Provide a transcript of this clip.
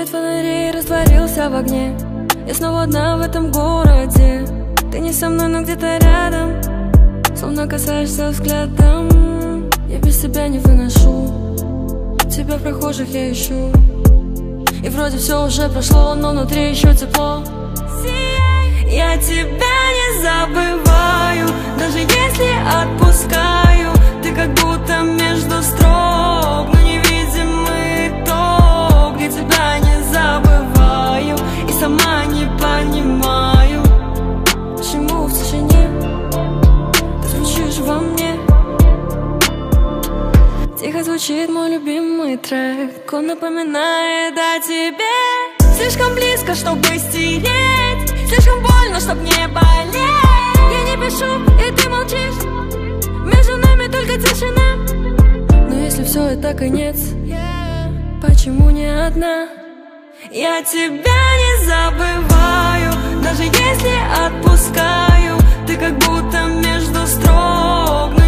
свет фонарей растворился в огне. Я снова одна в этом городе. Ты не со мной, но где-то рядом, словно касаешься взглядом. Я без тебя не выношу, тебя в прохожих я ищу. И вроде все уже прошло, но внутри еще тепло. Я тебя не забываю, даже если отпускаю. Ты как будто между строк, но невидимый ток. Я тебя не забываю и сама не понимаю, почему в тишине ты звучишь во мне. Тихо звучит мой любимый трек, он напоминает о тебе. Слишком близко, чтобы стереть, слишком больно, чтоб не болеть. Я не пишу, и ты молчишь, между нами только тишина. Но если все это конец, почему не одна? Я тебя не забываю, даже если отпускаю. Ты как будто между строк.